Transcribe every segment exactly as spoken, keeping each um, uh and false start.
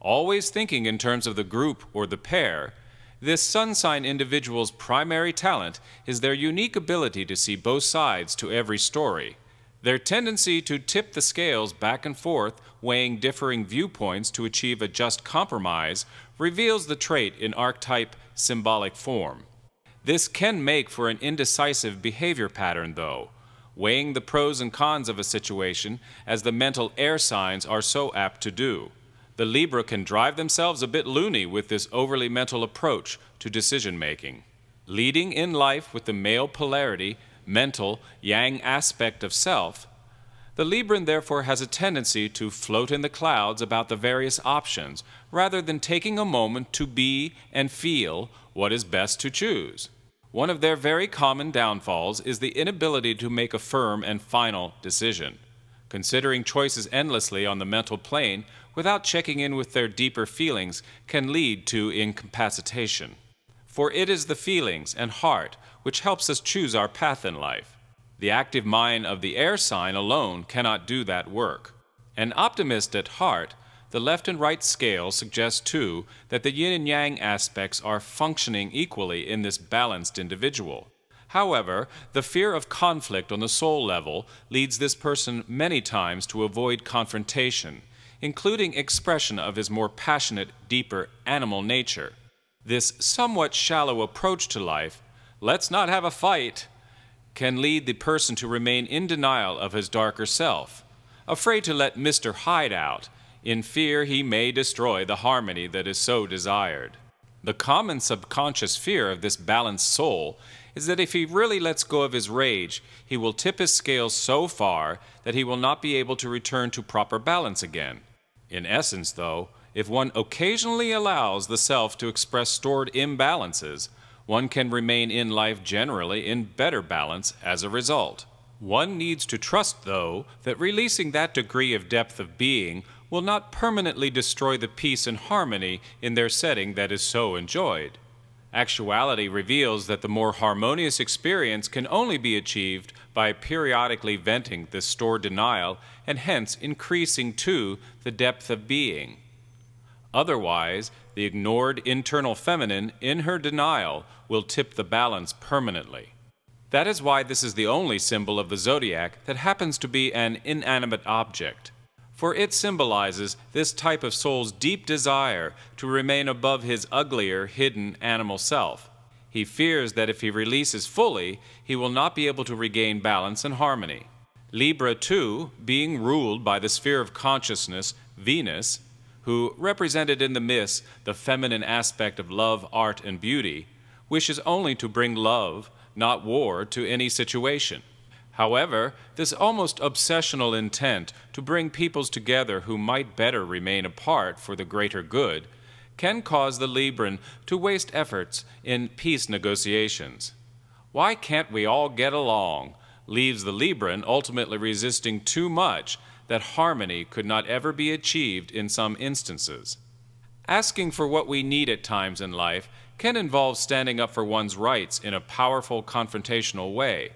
Always thinking in terms of the group or the pair, this sun sign individual's primary talent is their unique ability to see both sides to every story. Their tendency to tip the scales back and forth, weighing differing viewpoints to achieve a just compromise, reveals the trait in archetype symbolic form. This can make for an indecisive behavior pattern, though, weighing the pros and cons of a situation as the mental air signs are so apt to do. The Libra can drive themselves a bit loony with this overly mental approach to decision-making. Leading in life with the male polarity, mental, yang aspect of self, the Libran therefore has a tendency to float in the clouds about the various options rather than taking a moment to be and feel what is best to choose. One of their very common downfalls is the inability to make a firm and final decision. Considering choices endlessly on the mental plane without checking in with their deeper feelings can lead to incapacitation. For it is the feelings and heart which helps us choose our path in life. The active mind of the air sign alone cannot do that work. An optimist at heart, the left and right scale suggests too that the yin and yang aspects are functioning equally in this balanced individual. However, the fear of conflict on the soul level leads this person many times to avoid confrontation, including expression of his more passionate, deeper animal nature. This somewhat shallow approach to life, let's not have a fight, can lead the person to remain in denial of his darker self, afraid to let Mister Hyde out, in fear he may destroy the harmony that is so desired. The common subconscious fear of this balanced soul is that if he really lets go of his rage, he will tip his scales so far that he will not be able to return to proper balance again. In essence, though, if one occasionally allows the self to express stored imbalances, one can remain in life generally in better balance as a result. One needs to trust, though, that releasing that degree of depth of being will not permanently destroy the peace and harmony in their setting that is so enjoyed. Actuality reveals that the more harmonious experience can only be achieved by periodically venting this stored denial and hence increasing too the depth of being. Otherwise, the ignored internal feminine in her denial will tip the balance permanently. That is why this is the only symbol of the zodiac that happens to be an inanimate object, for it symbolizes this type of soul's deep desire to remain above his uglier, hidden animal self. He fears that if he releases fully, he will not be able to regain balance and harmony. Libra, too, being ruled by the sphere of consciousness, Venus, who, represented in the myths the feminine aspect of love, art, and beauty, wishes only to bring love, not war, to any situation. However, this almost obsessional intent to bring peoples together who might better remain apart for the greater good can cause the Libran to waste efforts in peace negotiations. "Why can't we all get along?" leaves the Libran ultimately resisting too much that harmony could not ever be achieved in some instances. Asking for what we need at times in life can involve standing up for one's rights in a powerful confrontational way.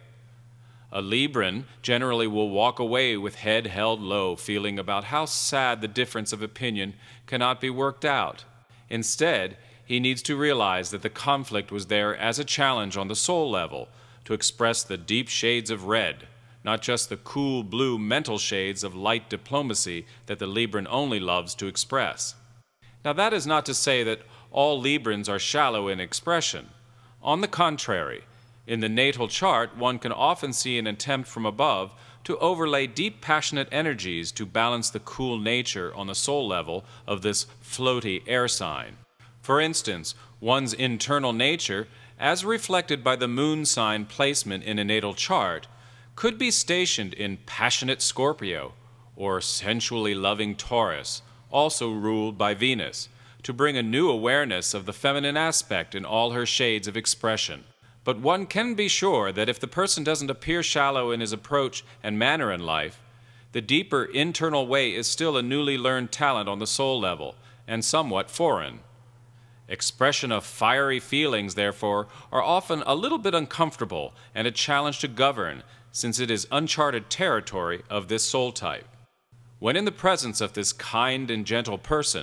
A Libran generally will walk away with head held low, feeling about how sad the difference of opinion cannot be worked out. Instead, he needs to realize that the conflict was there as a challenge on the soul level to express the deep shades of red, not just the cool blue mental shades of light diplomacy that the Libran only loves to express. Now, that is not to say that all Librans are shallow in expression. On the contrary, in the natal chart, one can often see an attempt from above to overlay deep passionate energies to balance the cool nature on the soul level of this floaty air sign. For instance, one's internal nature, as reflected by the moon sign placement in a natal chart, could be stationed in passionate Scorpio or sensually loving Taurus, also ruled by Venus, to bring a new awareness of the feminine aspect in all her shades of expression. But one can be sure that if the person doesn't appear shallow in his approach and manner in life, the deeper internal way is still a newly learned talent on the soul level, and somewhat foreign. Expression of fiery feelings, therefore, are often a little bit uncomfortable and a challenge to govern, since it is uncharted territory of this soul type. When in the presence of this kind and gentle person,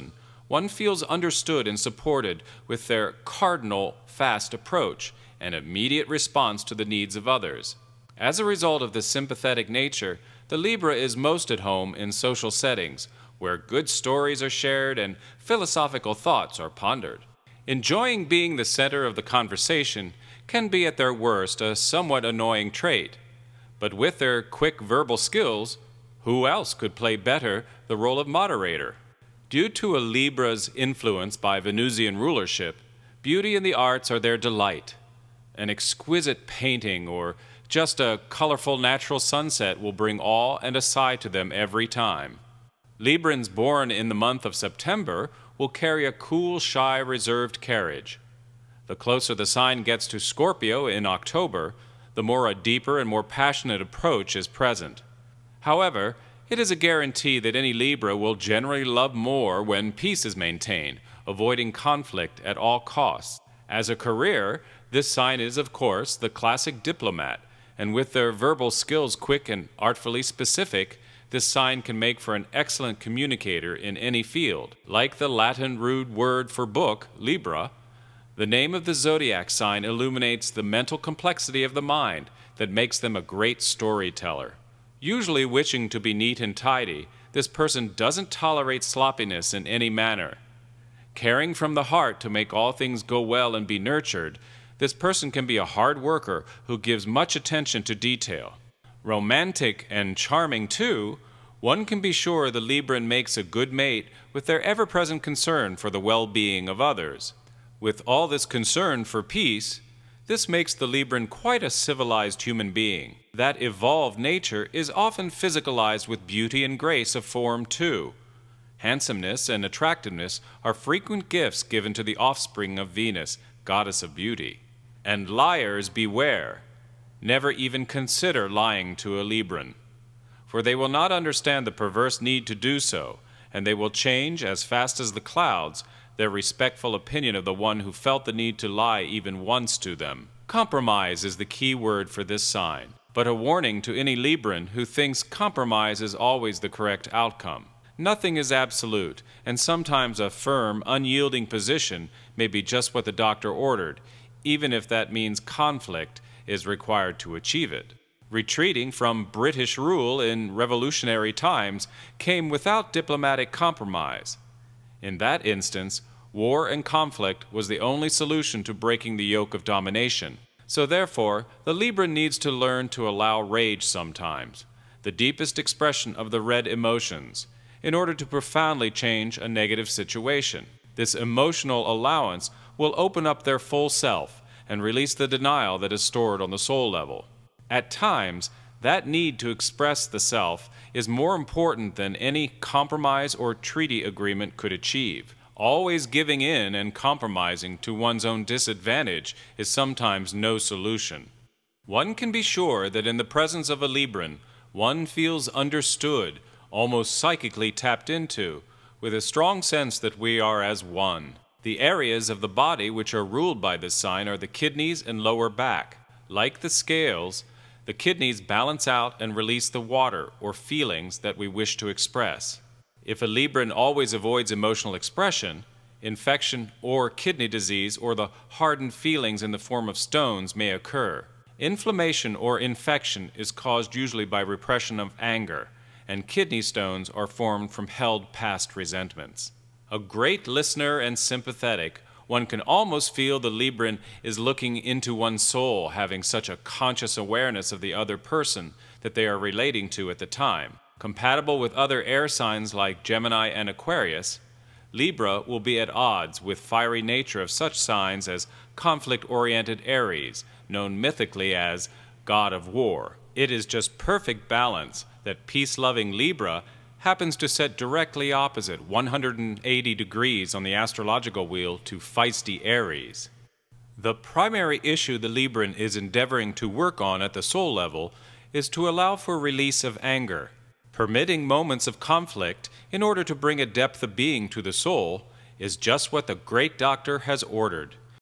one feels understood and supported with their cardinal, fast approach and immediate response to the needs of others. As a result of this sympathetic nature, the Libra is most at home in social settings, where good stories are shared and philosophical thoughts are pondered. Enjoying being the center of the conversation can be at their worst a somewhat annoying trait, but with their quick verbal skills, who else could play better the role of moderator? Due to a Libra's influence by Venusian rulership, beauty and the arts are their delight. An exquisite painting or just a colorful natural sunset will bring awe and a sigh to them every time. Librans born in the month of September will carry a cool, shy, reserved carriage. The closer the sign gets to Scorpio in October, the more a deeper and more passionate approach is present. However, it is a guarantee that any Libra will generally love more when peace is maintained, avoiding conflict at all costs. As a career, this sign is, of course, the classic diplomat, and with their verbal skills quick and artfully specific, this sign can make for an excellent communicator in any field. Like the Latin root word for book, Libra, the name of the zodiac sign illuminates the mental complexity of the mind that makes them a great storyteller. Usually wishing to be neat and tidy, this person doesn't tolerate sloppiness in any manner. Caring from the heart to make all things go well and be nurtured, this person can be a hard worker who gives much attention to detail. Romantic and charming too, one can be sure the Libran makes a good mate with their ever-present concern for the well-being of others. With all this concern for peace, this makes the Libran quite a civilized human being. That evolved nature is often physicalized with beauty and grace of form too. Handsomeness and attractiveness are frequent gifts given to the offspring of Venus, goddess of beauty. And liars beware. Never even consider lying to a Libran, for they will not understand the perverse need to do so, and they will change as fast as the clouds their respectful opinion of the one who felt the need to lie even once to them. Compromise is the key word for this sign, but a warning to any Libran who thinks compromise is always the correct outcome. Nothing is absolute, and sometimes a firm, unyielding position may be just what the doctor ordered, even if that means conflict is required to achieve it. Retreating from British rule in revolutionary times came without diplomatic compromise. In that instance, war and conflict was the only solution to breaking the yoke of domination. So therefore, the Libra needs to learn to allow rage sometimes, the deepest expression of the red emotions, in order to profoundly change a negative situation. This emotional allowance will open up their full self and release the denial that is stored on the soul level. At times, that need to express the self is more important than any compromise or treaty agreement could achieve. Always giving in and compromising to one's own disadvantage is sometimes no solution. One can be sure that in the presence of a Libran, one feels understood, almost psychically tapped into, with a strong sense that we are as one. The areas of the body which are ruled by this sign are the kidneys and lower back. Like the scales, the kidneys balance out and release the water or feelings that we wish to express. If a Libran always avoids emotional expression, infection or kidney disease or the hardened feelings in the form of stones may occur. Inflammation or infection is caused usually by repression of anger, and kidney stones are formed from held past resentments. A great listener and sympathetic, one can almost feel the Libran is looking into one's soul, having such a conscious awareness of the other person that they are relating to at the time. Compatible with other air signs like Gemini and Aquarius, Libra will be at odds with fiery nature of such signs as conflict-oriented Aries, known mythically as God of War. It is just perfect balance that peace-loving Libra happens to set directly opposite one hundred eighty degrees on the astrological wheel to feisty Aries. The primary issue the Libran is endeavoring to work on at the soul level is to allow for release of anger. Permitting moments of conflict in order to bring a depth of being to the soul is just what the great doctor has ordered.